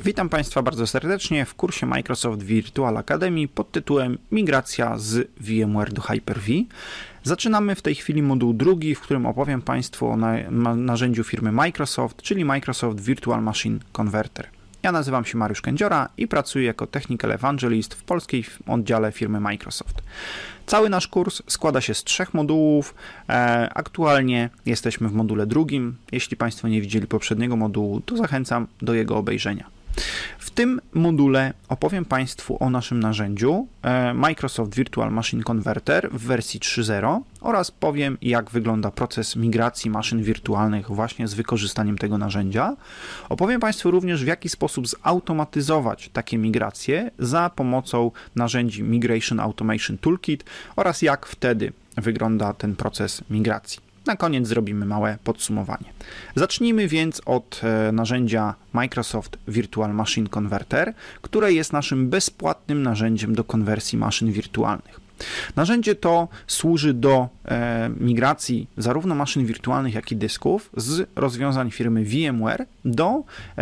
Witam Państwa bardzo serdecznie w kursie Microsoft Virtual Academy pod tytułem Migracja z VMware do Hyper-V. Zaczynamy w tej chwili moduł drugi, w którym opowiem Państwu o narzędziu firmy Microsoft, czyli Microsoft Virtual Machine Converter. Ja nazywam się Mariusz Kędziora i pracuję jako Technical Evangelist w polskiej oddziale firmy Microsoft. Cały nasz kurs składa się z 3 modułów. Aktualnie jesteśmy w module drugim. Jeśli Państwo nie widzieli poprzedniego modułu, to zachęcam do jego obejrzenia. W tym module opowiem Państwu o naszym narzędziu Microsoft Virtual Machine Converter w wersji 3.0 oraz powiem, jak wygląda proces migracji maszyn wirtualnych właśnie z wykorzystaniem tego narzędzia. Opowiem Państwu również, w jaki sposób zautomatyzować takie migracje za pomocą narzędzi Migration Automation Toolkit oraz jak wtedy wygląda ten proces migracji. Na koniec zrobimy małe podsumowanie. Zacznijmy więc od narzędzia Microsoft Virtual Machine Converter, które jest naszym bezpłatnym narzędziem do konwersji maszyn wirtualnych. Narzędzie to służy do migracji zarówno maszyn wirtualnych, jak i dysków z rozwiązań firmy VMware do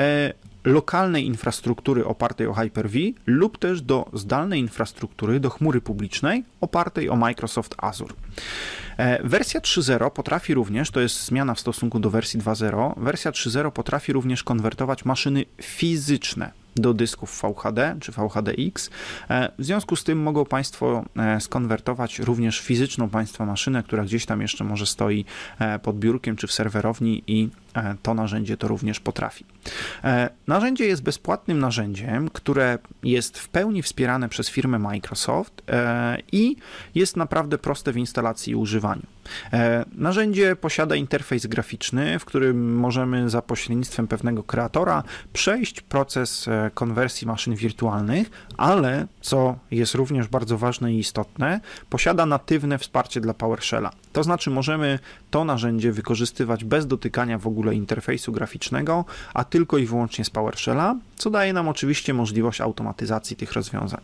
lokalnej infrastruktury opartej o Hyper-V lub też do zdalnej infrastruktury, do chmury publicznej opartej o Microsoft Azure. Wersja 3.0 potrafi również, to jest zmiana w stosunku do wersji 2.0, wersja 3.0 potrafi również konwertować maszyny fizyczne do dysków VHD czy VHDX. W związku z tym mogą Państwo skonwertować również fizyczną Państwa maszynę, która gdzieś tam jeszcze może stoi pod biurkiem czy w serwerowni i to narzędzie to również potrafi. Narzędzie jest bezpłatnym narzędziem, które jest w pełni wspierane przez firmę Microsoft i jest naprawdę proste w instalacji i używaniu. Narzędzie posiada interfejs graficzny, w którym możemy za pośrednictwem pewnego kreatora przejść proces konwersji maszyn wirtualnych, ale, co jest również bardzo ważne i istotne, posiada natywne wsparcie dla PowerShella. To znaczy możemy to narzędzie wykorzystywać bez dotykania w ogóle interfejsu graficznego, a tylko i wyłącznie z PowerShella, co daje nam oczywiście możliwość automatyzacji tych rozwiązań.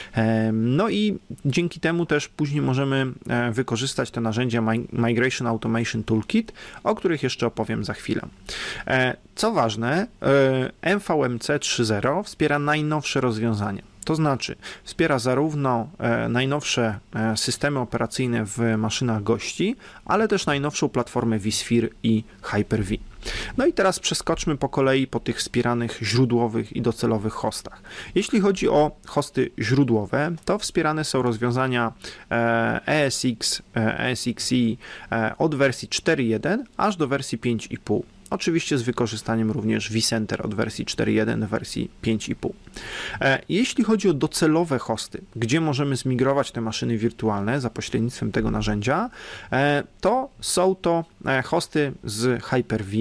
No i dzięki temu też później możemy wykorzystać te narzędzia Migration Automation Toolkit, o których jeszcze opowiem za chwilę. Co ważne, MVMC 3.0 wspiera najnowsze rozwiązania. To znaczy wspiera zarówno najnowsze systemy operacyjne w maszynach gości, ale też najnowszą platformę vSphere i Hyper-V. No i teraz przeskoczmy po kolei po tych wspieranych źródłowych i docelowych hostach. Jeśli chodzi o hosty źródłowe, to wspierane są rozwiązania ESX, ESXi od wersji 4.1 aż do wersji 5.5. Oczywiście z wykorzystaniem również vCenter od wersji 4.1 do wersji 5.5. Jeśli chodzi o docelowe hosty, gdzie możemy zmigrować te maszyny wirtualne za pośrednictwem tego narzędzia, to są to hosty z Hyper-V,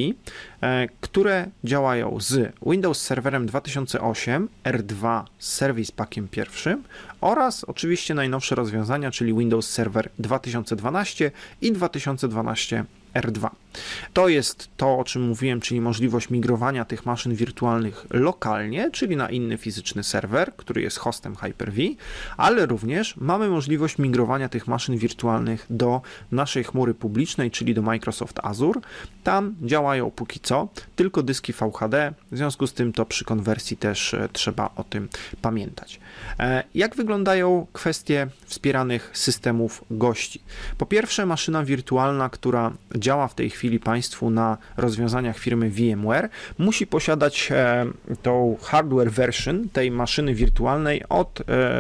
które działają z Windows Serverem 2008, R2 z Service Packiem 1 oraz oczywiście najnowsze rozwiązania, czyli Windows Server 2012 i 2012 R2. To jest to, o czym mówiłem, czyli możliwość migrowania tych maszyn wirtualnych lokalnie, czyli na inny fizyczny serwer, który jest hostem Hyper-V, ale również mamy możliwość migrowania tych maszyn wirtualnych do naszej chmury publicznej, czyli do Microsoft Azure. Tam działają póki co tylko dyski VHD, w związku z tym to przy konwersji też trzeba o tym pamiętać. Jak wyglądają kwestie wspieranych systemów gości? Po pierwsze, maszyna wirtualna, która działa w tej chwili Państwu na rozwiązaniach firmy VMware, musi posiadać tą hardware version tej maszyny wirtualnej od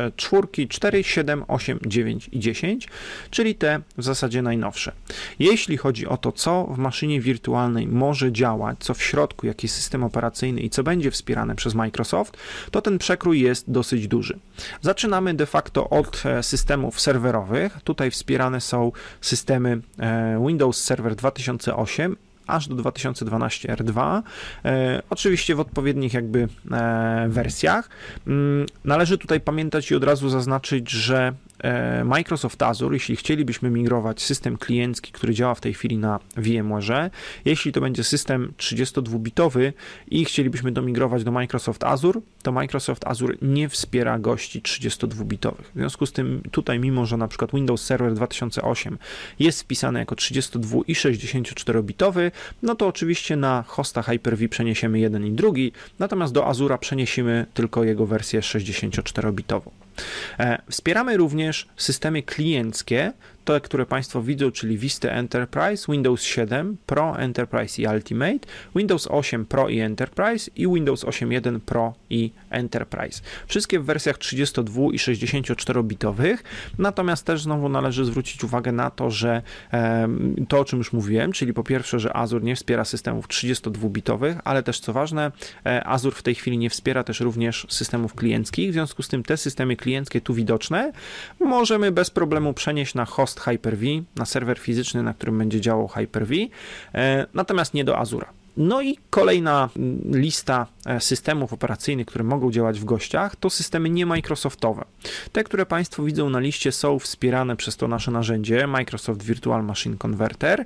4, 7, 8, 9 i 10, czyli te w zasadzie najnowsze. Jeśli chodzi o to, co w maszynie wirtualnej może działać, co w środku, jaki system operacyjny i co będzie wspierane przez Microsoft, to ten przekrój jest dosyć duży. Zaczynamy de facto od systemów serwerowych. Tutaj wspierane są systemy Windows Server 2008 aż do 2012 R2, oczywiście w odpowiednich wersjach. Należy tutaj pamiętać i od razu zaznaczyć, że Microsoft Azure, jeśli chcielibyśmy migrować system kliencki, który działa w tej chwili na VMware, jeśli to będzie system 32-bitowy i chcielibyśmy domigrować do Microsoft Azure, to Microsoft Azure nie wspiera gości 32-bitowych. W związku z tym tutaj, mimo że na przykład Windows Server 2008 jest wpisany jako 32 i 64-bitowy, no to oczywiście na hosta Hyper-V przeniesiemy jeden i drugi, natomiast do Azura przeniesiemy tylko jego wersję 64-bitową. Wspieramy również systemy klienckie, te, które Państwo widzą, czyli Vista Enterprise, Windows 7 Pro, Enterprise i Ultimate, Windows 8 Pro i Enterprise i Windows 8.1 Pro i Enterprise. Wszystkie w wersjach 32 i 64-bitowych, natomiast też znowu należy zwrócić uwagę na to, że to, o czym już mówiłem, czyli po pierwsze, że Azure nie wspiera systemów 32-bitowych, ale też co ważne, Azure w tej chwili nie wspiera też również systemów klienckich, w związku z tym te systemy klienckie tu widoczne możemy bez problemu przenieść na host Hyper-V, na serwer fizyczny, na którym będzie działał Hyper-V, natomiast nie do Azura. No i kolejna lista systemów operacyjnych, które mogą działać w gościach, to systemy nie Microsoftowe. Te, które Państwo widzą na liście, są wspierane przez to nasze narzędzie Microsoft Virtual Machine Converter.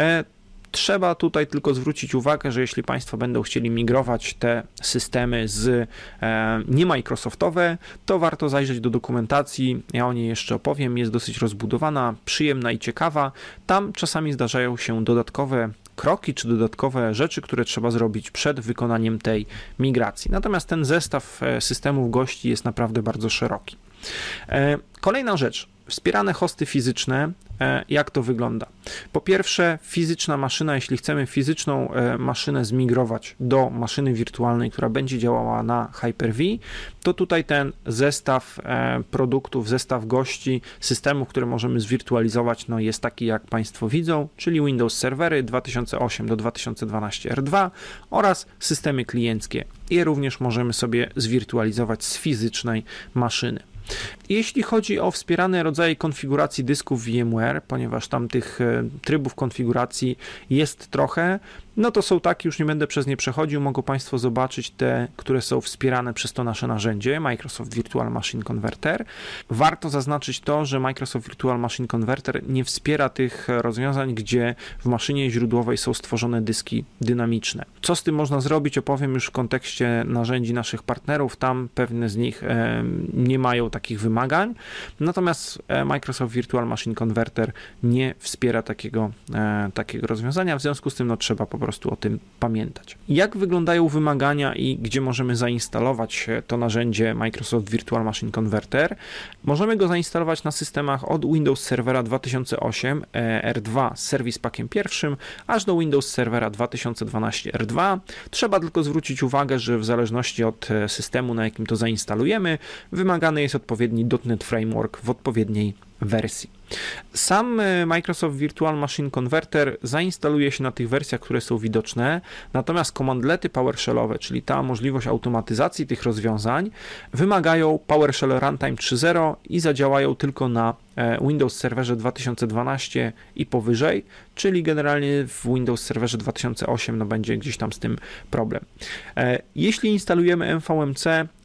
Trzeba tutaj tylko zwrócić uwagę, że jeśli Państwo będą chcieli migrować te systemy z nie-Microsoftowe, to warto zajrzeć do dokumentacji, ja o niej jeszcze opowiem, jest dosyć rozbudowana, przyjemna i ciekawa. Tam czasami zdarzają się dodatkowe kroki czy dodatkowe rzeczy, które trzeba zrobić przed wykonaniem tej migracji. Natomiast ten zestaw systemów gości jest naprawdę bardzo szeroki. Kolejna rzecz. Wspierane hosty fizyczne, jak to wygląda? Po pierwsze, fizyczna maszyna, jeśli chcemy fizyczną maszynę zmigrować do maszyny wirtualnej, która będzie działała na Hyper-V, to tutaj ten zestaw produktów, zestaw gości, systemów, które możemy zwirtualizować, no jest taki, jak Państwo widzą, czyli Windows Servery 2008 do 2012 R2 oraz systemy klienckie. Je również możemy sobie zwirtualizować z fizycznej maszyny. Jeśli chodzi o wspierane rodzaje konfiguracji dysków VMware, ponieważ tam tych trybów konfiguracji jest trochę, no to są takie, już nie będę przez nie przechodził, mogą Państwo zobaczyć te, które są wspierane przez to nasze narzędzie, Microsoft Virtual Machine Converter. Warto zaznaczyć to, że Microsoft Virtual Machine Converter nie wspiera tych rozwiązań, gdzie w maszynie źródłowej są stworzone dyski dynamiczne. Co z tym można zrobić, opowiem już w kontekście narzędzi naszych partnerów, tam pewne z nich nie mają takich wymagań, natomiast Microsoft Virtual Machine Converter nie wspiera takiego rozwiązania, w związku z tym no, trzeba po prostu o tym pamiętać. Jak wyglądają wymagania i gdzie możemy zainstalować to narzędzie Microsoft Virtual Machine Converter? Możemy go zainstalować na systemach od Windows Servera 2008 R2 z Service Packiem pierwszym, aż do Windows Servera 2012 R2. Trzeba tylko zwrócić uwagę, że w zależności od systemu, na jakim to zainstalujemy, wymagany jest odpowiedni .NET Framework w odpowiedniej wersji. Sam Microsoft Virtual Machine Converter zainstaluje się na tych wersjach, które są widoczne, natomiast komandlety PowerShellowe, czyli ta możliwość automatyzacji tych rozwiązań, wymagają PowerShell Runtime 3.0 i zadziałają tylko na Windows Serverze 2012 i powyżej, czyli generalnie w Windows Serverze 2008 no będzie gdzieś tam z tym problem. Jeśli instalujemy MVMC,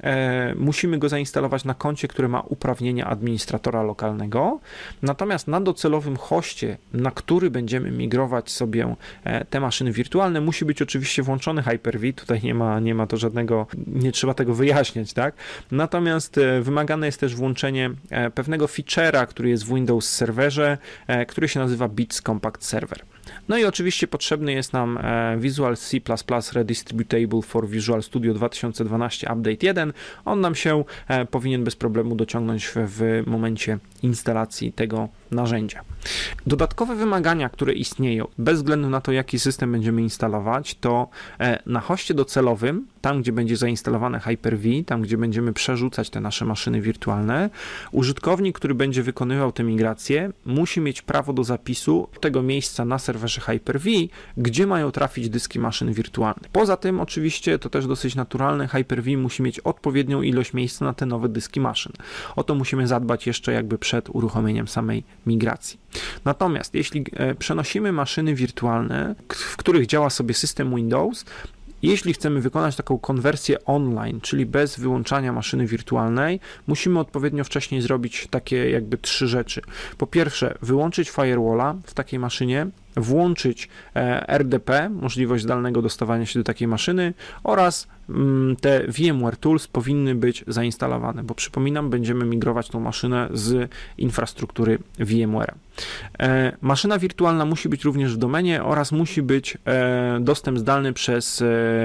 musimy go zainstalować na koncie, które ma uprawnienia administratora lokalnego, natomiast na docelowym hoście, na który będziemy migrować sobie te maszyny wirtualne, musi być oczywiście włączony Hyper-V, tutaj nie ma to żadnego, nie trzeba tego wyjaśniać, tak? Natomiast wymagane jest też włączenie pewnego feature'a, który jest w Windows Serverze, który się nazywa Bits Compact Server. No i oczywiście potrzebny jest nam Visual C++ Redistributable for Visual Studio 2012 Update 1. On nam się powinien bez problemu dociągnąć w momencie instalacji tego narzędzia. Dodatkowe wymagania, które istnieją, bez względu na to, jaki system będziemy instalować, to na hoście docelowym, tam gdzie będzie zainstalowane Hyper-V, tam gdzie będziemy przerzucać te nasze maszyny wirtualne, użytkownik, który będzie wykonywał tę migrację, musi mieć prawo do zapisu tego miejsca na serwerze Hyper-V, gdzie mają trafić dyski maszyn wirtualnych. Poza tym oczywiście, to też dosyć naturalne, Hyper-V musi mieć odpowiednią ilość miejsca na te nowe dyski maszyn. O to musimy zadbać jeszcze jakby przed uruchomieniem samej migracji. Natomiast jeśli przenosimy maszyny wirtualne, w których działa sobie system Windows, Jeśli chcemy wykonać taką konwersję online, czyli bez wyłączania maszyny wirtualnej, musimy odpowiednio wcześniej zrobić takie jakby 3 rzeczy. Po pierwsze, wyłączyć firewalla w takiej maszynie, włączyć RDP, możliwość zdalnego dostawania się do takiej maszyny, oraz te VMware Tools powinny być zainstalowane, bo przypominam, będziemy migrować tą maszynę z infrastruktury VMware'a. Maszyna wirtualna musi być również w domenie oraz musi być dostęp zdalny przez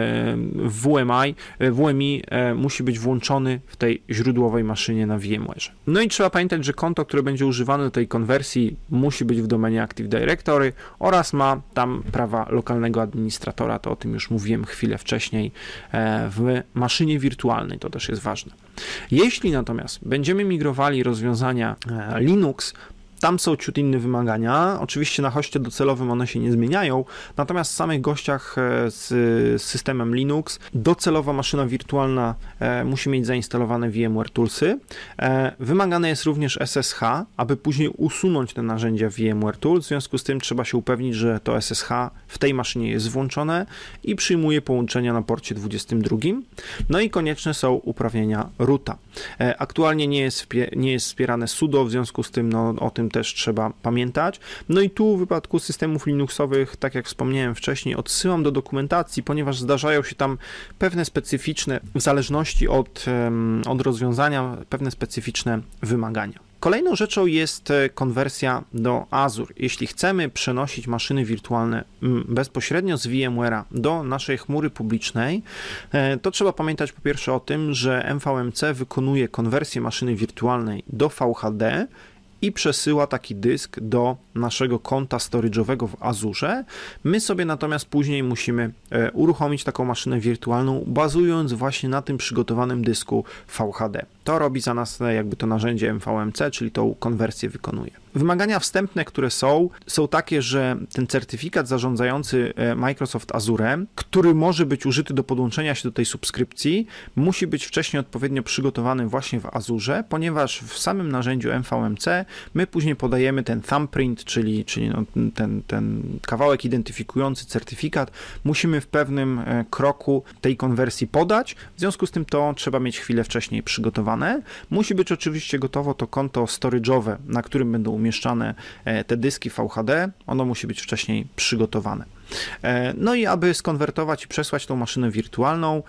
WMI musi być włączony w tej źródłowej maszynie na VMware. No i trzeba pamiętać, że konto, które będzie używane do tej konwersji, musi być w domenie Active Directory oraz ma tam prawa lokalnego administratora, to o tym już mówiłem chwilę wcześniej, w maszynie wirtualnej, to też jest ważne. Jeśli natomiast będziemy migrowali rozwiązania Linux, tam są ciut inne wymagania. Oczywiście na hoście docelowym one się nie zmieniają, natomiast w samych gościach z systemem Linux docelowa maszyna wirtualna musi mieć zainstalowane VMware Toolsy. Wymagane jest również SSH, aby później usunąć te narzędzia VMware Tools. W związku z tym trzeba się upewnić, że to SSH w tej maszynie jest włączone i przyjmuje połączenia na porcie 22. No i konieczne są uprawnienia roota. Aktualnie nie jest wspierane sudo, w związku z tym o tym też trzeba pamiętać. No i tu w wypadku systemów Linuxowych, tak jak wspomniałem wcześniej, odsyłam do dokumentacji, ponieważ zdarzają się tam pewne specyficzne, w zależności od rozwiązania, pewne specyficzne wymagania. Kolejną rzeczą jest konwersja do Azure. Jeśli chcemy przenosić maszyny wirtualne bezpośrednio z VMware'a do naszej chmury publicznej, to trzeba pamiętać po pierwsze o tym, że MVMC wykonuje konwersję maszyny wirtualnej do VHD i przesyła taki dysk do naszego konta storage'owego w Azure. My sobie natomiast później musimy uruchomić taką maszynę wirtualną, bazując właśnie na tym przygotowanym dysku VHD. To robi za nas jakby to narzędzie MVMC, czyli tą konwersję wykonuje. Wymagania wstępne, które są takie, że ten certyfikat zarządzający Microsoft Azure, który może być użyty do podłączenia się do tej subskrypcji, musi być wcześniej odpowiednio przygotowany właśnie w Azure, ponieważ w samym narzędziu MVMC my później podajemy ten thumbprint, czyli ten kawałek identyfikujący certyfikat, musimy w pewnym kroku tej konwersji podać, w związku z tym to trzeba mieć chwilę wcześniej przygotowane. Musi być oczywiście gotowo to konto storage'owe, na którym będą umieszczane te dyski VHD, ono musi być wcześniej przygotowane. No i aby skonwertować i przesłać tą maszynę wirtualną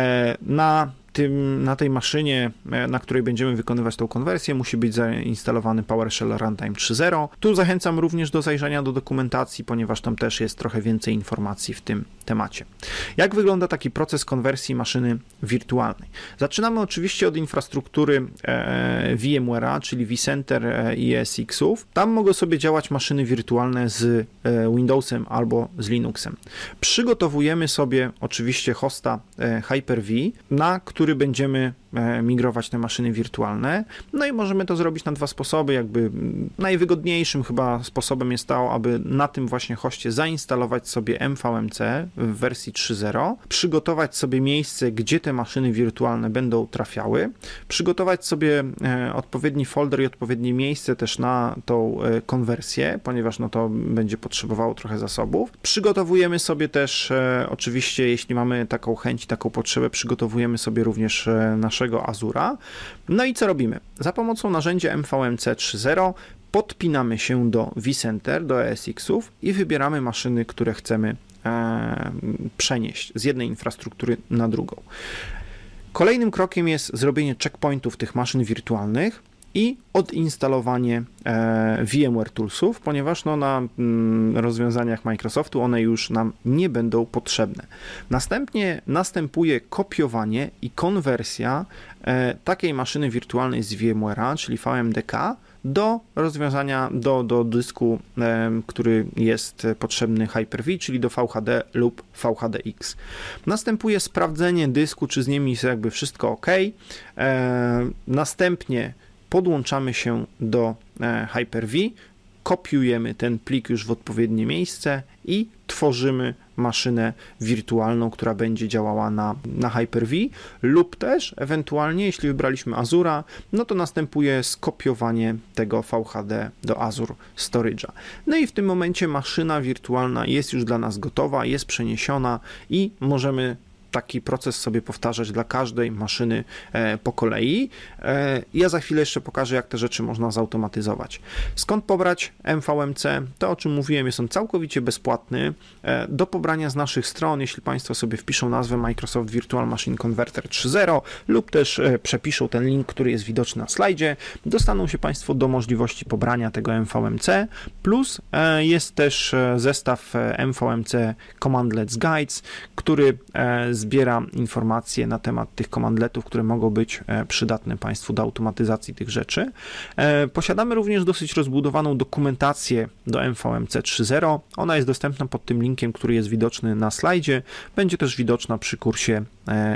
na tej maszynie, na której będziemy wykonywać tą konwersję, musi być zainstalowany PowerShell Runtime 3.0. Tu zachęcam również do zajrzenia do dokumentacji, ponieważ tam też jest trochę więcej informacji w tym temacie. Jak wygląda taki proces konwersji maszyny wirtualnej? Zaczynamy oczywiście od infrastruktury VMware'a, czyli vCenter i ESX-ów. Tam mogą sobie działać maszyny wirtualne z Windowsem albo z Linuxem. Przygotowujemy sobie oczywiście hosta Hyper-V, na który będziemy migrować te maszyny wirtualne. No i możemy to zrobić na 2 sposoby. Jakby najwygodniejszym chyba sposobem jest to, aby na tym właśnie hoście zainstalować sobie MVMC w wersji 3.0, przygotować sobie miejsce, gdzie te maszyny wirtualne będą trafiały, przygotować sobie odpowiedni folder i odpowiednie miejsce też na tą konwersję, ponieważ to będzie potrzebowało trochę zasobów. Przygotowujemy sobie też oczywiście, jeśli mamy taką chęć, taką potrzebę, przygotowujemy sobie również naszego Azura. No i co robimy? Za pomocą narzędzia MVMC 3.0 podpinamy się do vCenter, do ESX-ów i wybieramy maszyny, które chcemy przenieść z jednej infrastruktury na drugą. Kolejnym krokiem jest zrobienie checkpointów tych maszyn wirtualnych i odinstalowanie VMware Toolsów, ponieważ na rozwiązaniach Microsoftu one już nam nie będą potrzebne. Następnie następuje kopiowanie i konwersja takiej maszyny wirtualnej z VMware'a, czyli VMDK, do rozwiązania, do dysku, który jest potrzebny Hyper-V, czyli do VHD lub VHDX. Następuje sprawdzenie dysku, czy z nimi jest jakby wszystko ok. Następnie podłączamy się do Hyper-V, kopiujemy ten plik już w odpowiednie miejsce i tworzymy maszynę wirtualną, która będzie działała na Hyper-V, lub też ewentualnie, jeśli wybraliśmy Azura, no to następuje skopiowanie tego VHD do Azure Storage'a. No i w tym momencie maszyna wirtualna jest już dla nas gotowa, jest przeniesiona i możemy taki proces sobie powtarzać dla każdej maszyny po kolei. Ja za chwilę jeszcze pokażę, jak te rzeczy można zautomatyzować. Skąd pobrać MVMC? To, o czym mówiłem, jest on całkowicie bezpłatny. Do pobrania z naszych stron, jeśli Państwo sobie wpiszą nazwę Microsoft Virtual Machine Converter 3.0 lub też przepiszą ten link, który jest widoczny na slajdzie, dostaną się Państwo do możliwości pobrania tego MVMC, plus jest też zestaw MVMC Commandlets Guides, który zbiera informacje na temat tych komandletów, które mogą być przydatne Państwu do automatyzacji tych rzeczy. Posiadamy również dosyć rozbudowaną dokumentację do MVMC 3.0. Ona jest dostępna pod tym linkiem, który jest widoczny na slajdzie. Będzie też widoczna przy kursie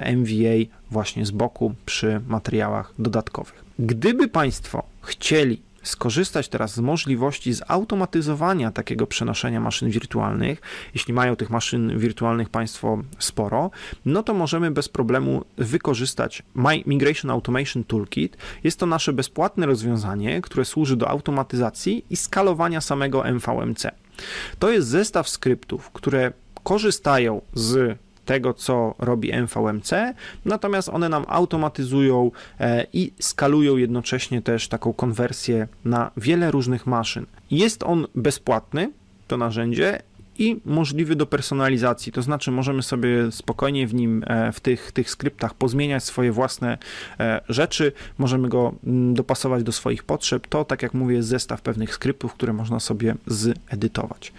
MVA właśnie z boku przy materiałach dodatkowych. Gdyby Państwo chcieli skorzystać teraz z możliwości zautomatyzowania takiego przenoszenia maszyn wirtualnych, jeśli mają tych maszyn wirtualnych Państwo sporo, no to możemy bez problemu wykorzystać Migration Automation Toolkit. Jest to nasze bezpłatne rozwiązanie, które służy do automatyzacji i skalowania samego MVMC. To jest zestaw skryptów, które korzystają z tego, co robi MVMC, natomiast one nam automatyzują i skalują jednocześnie też taką konwersję na wiele różnych maszyn. Jest on bezpłatny, to narzędzie, i możliwy do personalizacji, to znaczy możemy sobie spokojnie w nim, w tych skryptach pozmieniać swoje własne rzeczy, możemy go dopasować do swoich potrzeb. To, tak jak mówię, jest zestaw pewnych skryptów, które można sobie zedytować.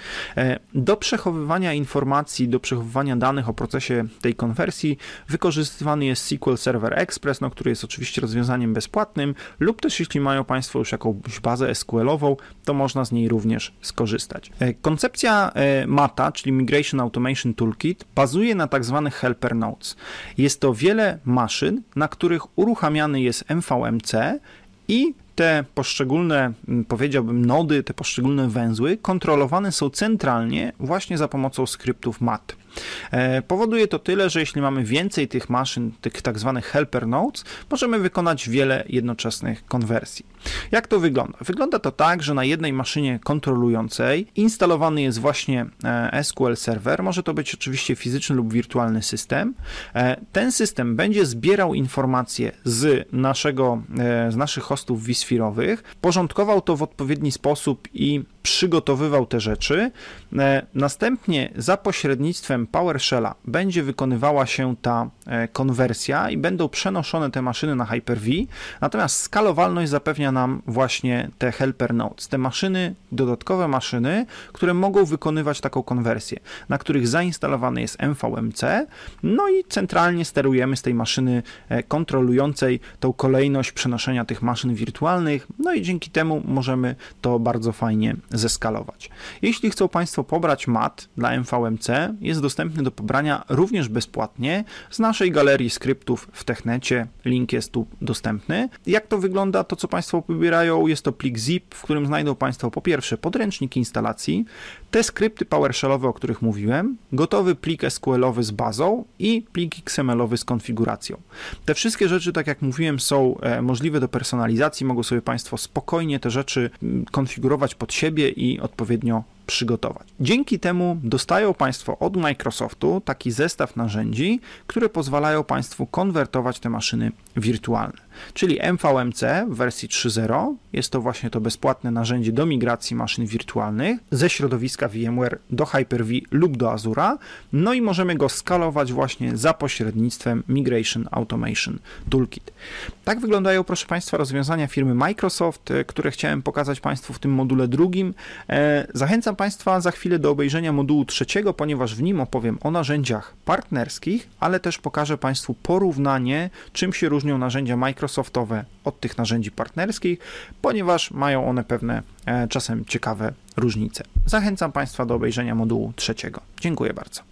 Do przechowywania informacji, do przechowywania danych o procesie tej konwersji wykorzystywany jest SQL Server Express, który jest oczywiście rozwiązaniem bezpłatnym, lub też jeśli mają Państwo już jakąś bazę SQL-ową, to można z niej również skorzystać. Koncepcja MATA, czyli Migration Automation Toolkit, bazuje na tak zwanych helper nodes. Jest to wiele maszyn, na których uruchamiany jest MVMC i te poszczególne, powiedziałbym, nody, te poszczególne węzły kontrolowane są centralnie właśnie za pomocą skryptów MAT. Powoduje to tyle, że jeśli mamy więcej tych maszyn, tych tak zwanych helper nodes, możemy wykonać wiele jednoczesnych konwersji. Jak to wygląda? Wygląda to tak, że na jednej maszynie kontrolującej instalowany jest właśnie SQL Server. Może to być oczywiście fizyczny lub wirtualny system. Ten system będzie zbierał informacje z naszych hostów vSphere'owych, porządkował to w odpowiedni sposób i przygotowywał te rzeczy. Następnie za pośrednictwem PowerShell'a będzie wykonywała się ta konwersja i będą przenoszone te maszyny na Hyper-V, natomiast skalowalność zapewnia nam właśnie te helper nodes, te maszyny, dodatkowe maszyny, które mogą wykonywać taką konwersję, na których zainstalowany jest MVMC, no i centralnie sterujemy z tej maszyny kontrolującej tą kolejność przenoszenia tych maszyn wirtualnych, no i dzięki temu możemy to bardzo fajnie zeskalować. Jeśli chcą Państwo pobrać MAT dla MVMC, jest dostępny do pobrania również bezpłatnie z naszej galerii skryptów w Technecie. Link jest tu dostępny. Jak to wygląda, to co Państwo pobierają, jest to plik zip, w którym znajdą Państwo po pierwsze podręcznik instalacji, te skrypty PowerShellowe, o których mówiłem, gotowy plik SQL-owy z bazą i plik XML-owy z konfiguracją. Te wszystkie rzeczy, tak jak mówiłem, są możliwe do personalizacji, mogą sobie Państwo spokojnie te rzeczy konfigurować pod siebie i odpowiednio przygotować. Dzięki temu dostają Państwo od Microsoftu taki zestaw narzędzi, które pozwalają Państwu konwertować te maszyny wirtualne. Czyli MVMC w wersji 3.0 jest to właśnie to bezpłatne narzędzie do migracji maszyn wirtualnych ze środowiska VMware do Hyper-V lub do Azura, no i możemy go skalować właśnie za pośrednictwem Migration Automation Toolkit. Tak wyglądają, proszę Państwa, rozwiązania firmy Microsoft, które chciałem pokazać Państwu w tym module drugim. Zachęcam Państwa za chwilę do obejrzenia modułu trzeciego, ponieważ w nim opowiem o narzędziach partnerskich, ale też pokażę Państwu porównanie, czym się różnią narzędzia Microsoftowe od tych narzędzi partnerskich, ponieważ mają one pewne czasem ciekawe różnice. Zachęcam Państwa do obejrzenia modułu trzeciego. Dziękuję bardzo.